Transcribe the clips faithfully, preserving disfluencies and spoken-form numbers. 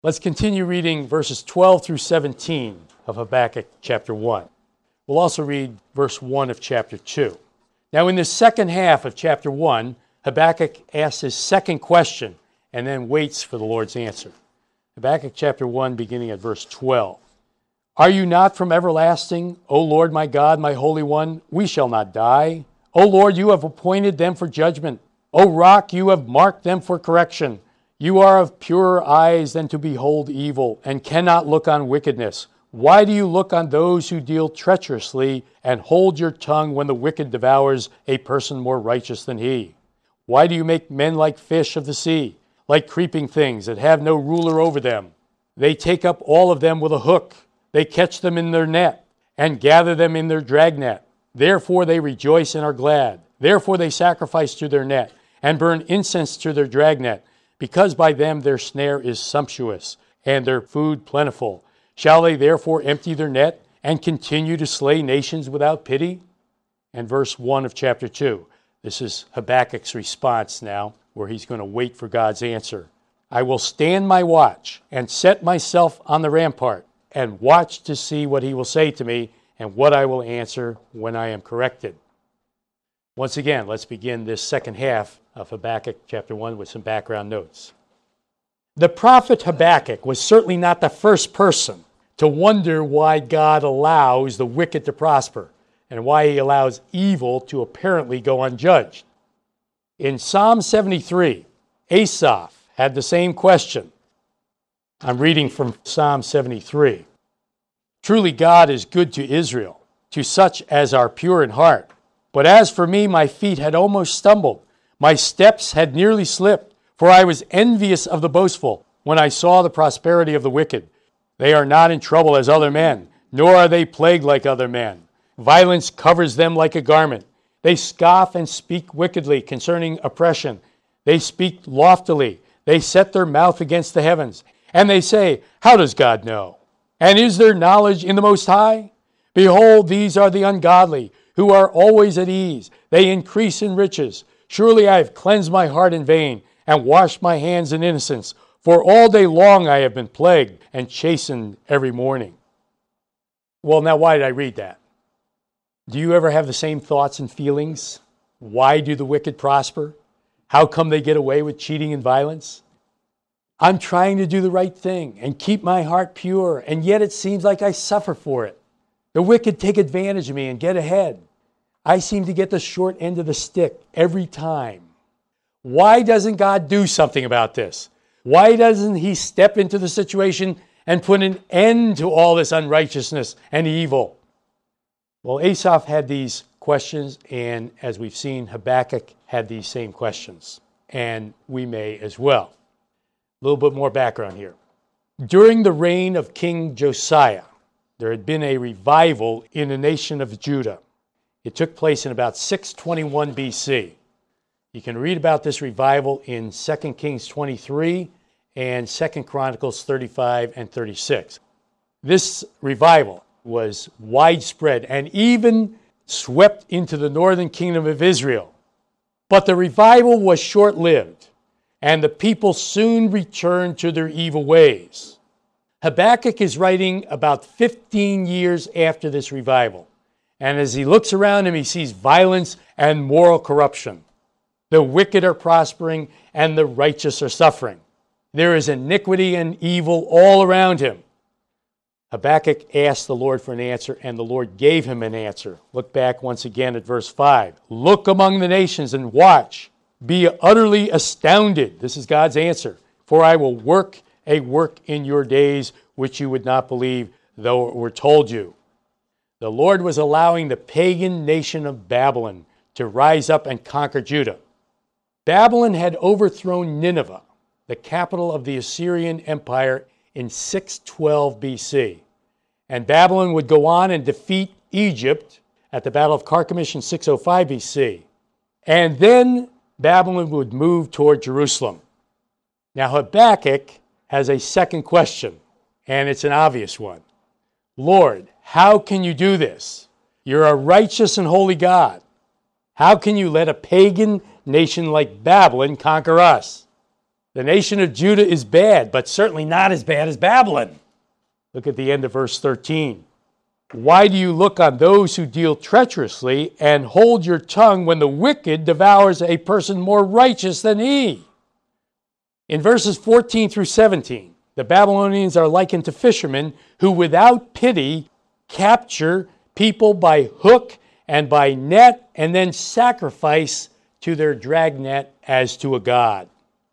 Let's continue reading verses twelve through seventeen of Habakkuk chapter one. We'll also read verse one of chapter two. Now, in the second half of chapter one, Habakkuk asks his second question and then waits for the Lord's answer. Habakkuk chapter one, beginning at verse twelve. Are you not from everlasting, O Lord my God, my Holy One? We shall not die. O Lord, you have appointed them for judgment. O Rock, you have marked them for correction. You are of purer eyes than to behold evil, and cannot look on wickedness. Why do you look on those who deal treacherously, and hold your tongue when the wicked devours a person more righteous than he? Why do you make men like fish of the sea, like creeping things that have no ruler over them? They take up all of them with a hook. They catch them in their net, and gather them in their dragnet. Therefore they rejoice and are glad. Therefore they sacrifice to their net, and burn incense to their dragnet, because by them their snare is sumptuous, and their food plentiful. Shall they therefore empty their net, and continue to slay nations without pity? And verse one of chapter two. This is Habakkuk's response now, where he's going to wait for God's answer. I will stand my watch, and set myself on the rampart, and watch to see what he will say to me, and what I will answer when I am corrected. Once again, let's begin this second half of Habakkuk chapter one with some background notes. The prophet Habakkuk was certainly not the first person to wonder why God allows the wicked to prosper and why he allows evil to apparently go unjudged. In Psalm seventy-three, Asaph had the same question. I'm reading from Psalm seventy-three. Truly God is good to Israel, to such as are pure in heart. But as for me, my feet had almost stumbled. My steps had nearly slipped, for I was envious of the boastful when I saw the prosperity of the wicked. They are not in trouble as other men, nor are they plagued like other men. Violence covers them like a garment. They scoff and speak wickedly concerning oppression. They speak loftily. They set their mouth against the heavens. And they say, how does God know? And is there knowledge in the Most High? Behold, these are the ungodly, who are always at ease. They increase in riches. Surely I have cleansed my heart in vain, and washed my hands in innocence. For all day long I have been plagued, and chastened every morning. Well, now why did I read that? Do you ever have the same thoughts and feelings? Why do the wicked prosper? How come they get away with cheating and violence? I'm trying to do the right thing and keep my heart pure, and yet it seems like I suffer for it. The wicked take advantage of me and get ahead. I seem to get the short end of the stick every time. Why doesn't God do something about this? Why doesn't he step into the situation and put an end to all this unrighteousness and evil? Well, Asaph had these questions, and as we've seen, Habakkuk had these same questions, and we may as well. A little bit more background here. During the reign of King Josiah, there had been a revival in the nation of Judah. It took place in about six twenty-one B C. You can read about this revival in Second Kings twenty-three and Second Chronicles thirty-five and thirty-six. This revival was widespread and even swept into the northern kingdom of Israel. But the revival was short-lived, and the people soon returned to their evil ways. Habakkuk is writing about fifteen years after this revival. And as he looks around him, he sees violence and moral corruption. The wicked are prospering and the righteous are suffering. There is iniquity and evil all around him. Habakkuk asked the Lord for an answer, and the Lord gave him an answer. Look back once again at verse five. Look among the nations and watch. Be utterly astounded. This is God's answer. For I will work a work in your days which you would not believe, though it were told you. The Lord was allowing the pagan nation of Babylon to rise up and conquer Judah. Babylon had overthrown Nineveh, the capital of the Assyrian Empire, in six twelve B C. And Babylon would go on and defeat Egypt at the Battle of Carchemish in six oh five B C. And then Babylon would move toward Jerusalem. Now Habakkuk has a second question, and it's an obvious one. Lord, how can you do this? You're a righteous and holy God. How can you let a pagan nation like Babylon conquer us? The nation of Judah is bad, but certainly not as bad as Babylon. Look at the end of verse thirteen. Why do you look on those who deal treacherously and hold your tongue when the wicked devours a person more righteous than he? In verses fourteen through seventeen, the Babylonians are likened to fishermen who without pity capture people by hook and by net and then sacrifice to their dragnet as to a god.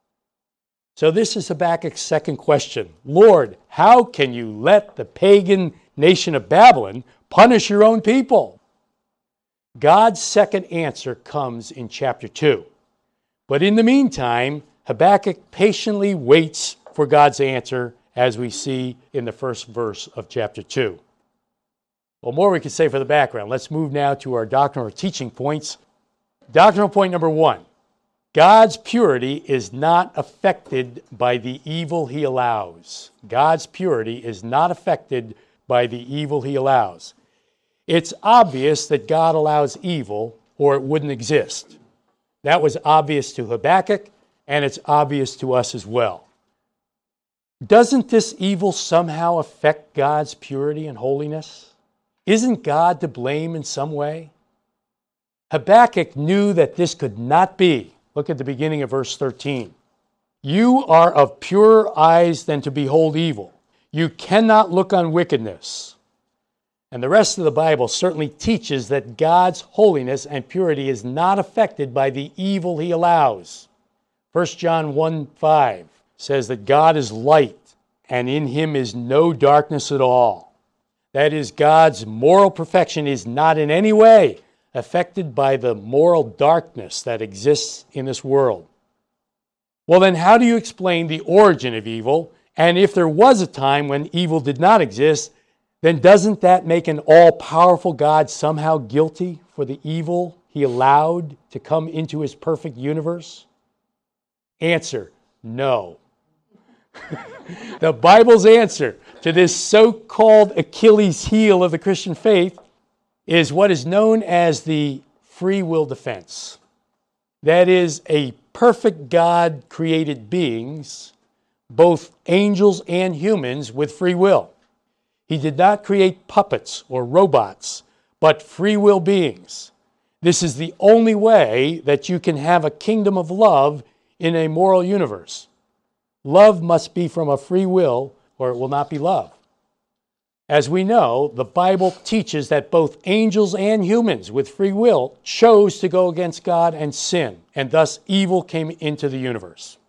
So this is Habakkuk's second question. Lord, how can you let the pagan nation of Babylon punish your own people? God's second answer comes in chapter two. But in the meantime, Habakkuk patiently waits for God's answer, as we see in the first verse of chapter two. Well, more we could say for the background. Let's move now to our doctrinal teaching points. Doctrinal point number one. God's purity is not affected by the evil he allows. God's purity is not affected by the evil he allows. It's obvious that God allows evil, or it wouldn't exist. That was obvious to Habakkuk, and it's obvious to us as well. Doesn't this evil somehow affect God's purity and holiness? Isn't God to blame in some way? Habakkuk knew that this could not be. Look at the beginning of verse thirteen. You are of purer eyes than to behold evil. You cannot look on wickedness. And the rest of the Bible certainly teaches that God's holiness and purity is not affected by the evil he allows. First John one five says that God is light, and in him is no darkness at all. That is, God's moral perfection is not in any way affected by the moral darkness that exists in this world. Well, then how do you explain the origin of evil? And if there was a time when evil did not exist, then doesn't that make an all-powerful God somehow guilty for the evil he allowed to come into his perfect universe? Answer, no. The Bible's answer to this so-called Achilles heel of the Christian faith is what is known as the free will defense. That is, a perfect God created beings, both angels and humans, with free will. He did not create puppets or robots, but free will beings. This is the only way that you can have a kingdom of love in a moral universe. Love must be from a free will, or it will not be love. As we know, the Bible teaches that both angels and humans with free will chose to go against God and sin, and thus evil came into the universe.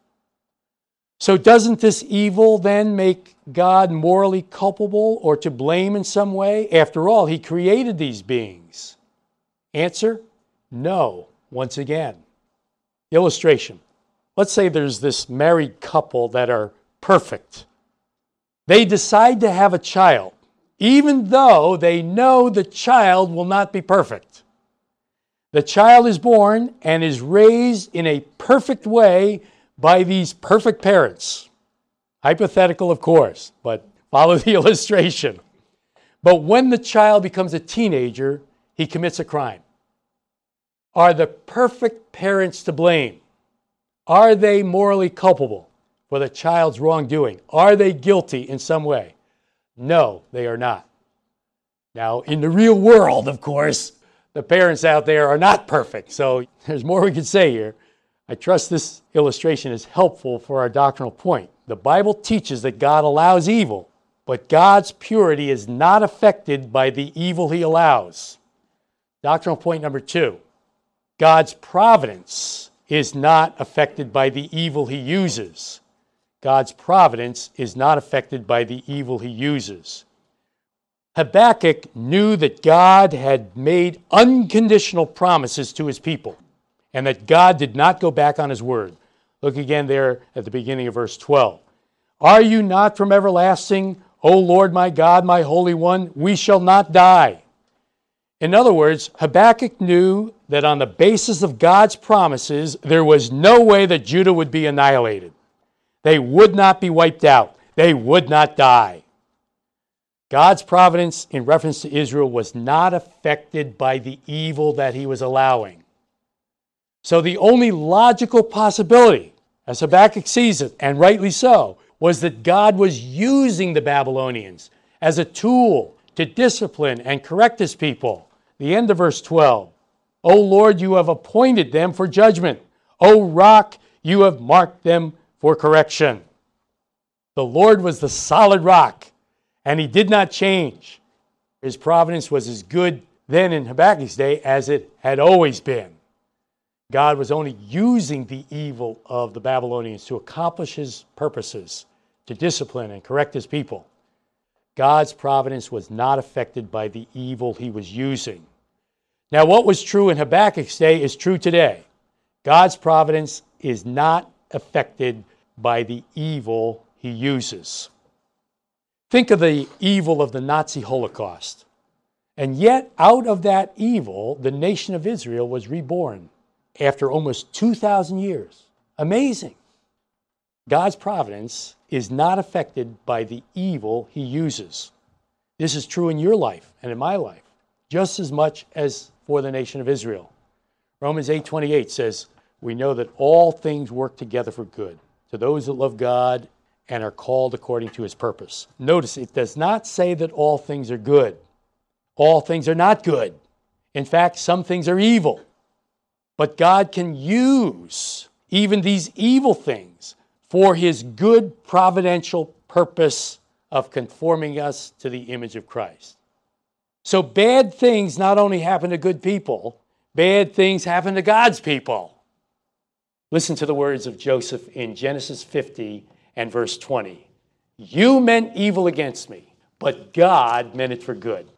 So doesn't this evil then make God morally culpable or to blame in some way? After all, he created these beings. Answer, no, once again. Illustration. Let's say there's this married couple that are perfect. They decide to have a child, even though they know the child will not be perfect. The child is born and is raised in a perfect way by these perfect parents. Hypothetical, of course, but follow the illustration. But when the child becomes a teenager, he commits a crime. Are the perfect parents to blame? Are they morally culpable for the child's wrongdoing? Are they guilty in some way? No, they are not. Now, in the real world, of course, the parents out there are not perfect. So there's more we could say here. I trust this illustration is helpful for our doctrinal point. The Bible teaches that God allows evil, but God's purity is not affected by the evil he allows. Doctrinal point number two. God's providence is not affected by the evil he uses. God's providence is not affected by the evil he uses. Habakkuk knew that God had made unconditional promises to his people, and that God did not go back on his word. Look again there at the beginning of verse twelve. Are you not from everlasting, O Lord my God, my Holy One? We shall not die. In other words, Habakkuk knew that on the basis of God's promises, there was no way that Judah would be annihilated. They would not be wiped out. They would not die. God's providence in reference to Israel was not affected by the evil that he was allowing. So the only logical possibility, as Habakkuk sees it, and rightly so, was that God was using the Babylonians as a tool to discipline and correct his people. The end of verse twelve. O Lord, you have appointed them for judgment. O rock, you have marked them for correction. The Lord was the solid rock, and he did not change. His providence was as good then in Habakkuk's day as it had always been. God was only using the evil of the Babylonians to accomplish his purposes, to discipline and correct his people. God's providence was not affected by the evil he was using. Now, what was true in Habakkuk's day is true today. God's providence is not affected by the evil he uses. Think of the evil of the Nazi Holocaust. And yet, out of that evil, the nation of Israel was reborn after almost two thousand years. Amazing. God's providence is not affected by the evil he uses. This is true in your life and in my life, just as much as for the nation of Israel. Romans eight twenty-eight says, we know that all things work together for good to those that love God and are called according to his purpose. Notice, it does not say that all things are good. All things are not good. In fact, some things are evil. But God can use even these evil things for his good providential purpose of conforming us to the image of Christ. So bad things not only happen to good people, bad things happen to God's people. Listen to the words of Joseph in Genesis fifty and verse twenty. You meant evil against me, but God meant it for good.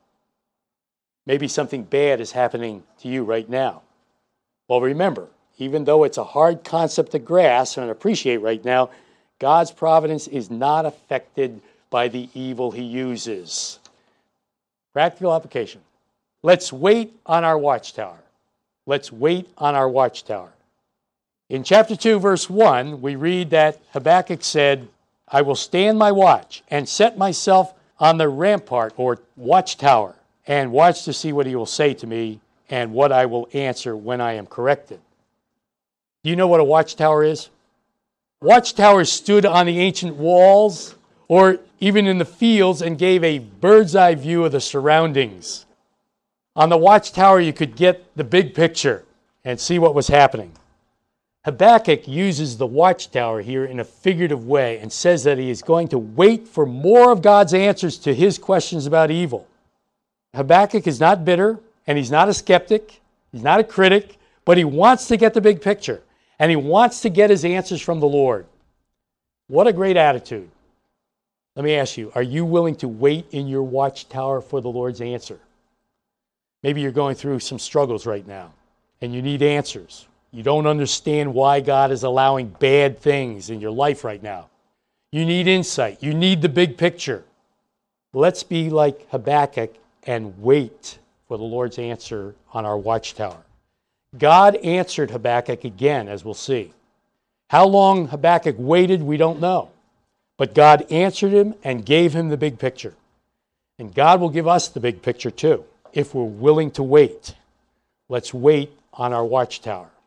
Maybe something bad is happening to you right now. Well, remember, even though it's a hard concept to grasp and appreciate right now, God's providence is not affected by the evil he uses. Practical application. Let's wait on our watchtower. Let's wait on our watchtower. In chapter two, verse one, we read that Habakkuk said, I will stand my watch and set myself on the rampart or watchtower and watch to see what he will say to me and what I will answer when I am corrected. Do you know what a watchtower is? Watchtowers stood on the ancient walls or even in the fields and gave a bird's eye view of the surroundings. On the watchtower, you could get the big picture and see what was happening. Habakkuk uses the watchtower here in a figurative way and says that he is going to wait for more of God's answers to his questions about evil. Habakkuk is not bitter, and he's not a skeptic, he's not a critic, but he wants to get the big picture, and he wants to get his answers from the Lord. What a great attitude. Let me ask you, are you willing to wait in your watchtower for the Lord's answer? Maybe you're going through some struggles right now, and you need answers. You don't understand why God is allowing bad things in your life right now. You need insight. You need the big picture. Let's be like Habakkuk and wait for the Lord's answer on our watchtower. God answered Habakkuk again, as we'll see. How long Habakkuk waited, we don't know. But God answered him and gave him the big picture. And God will give us the big picture too, if we're willing to wait. Let's wait on our watchtower.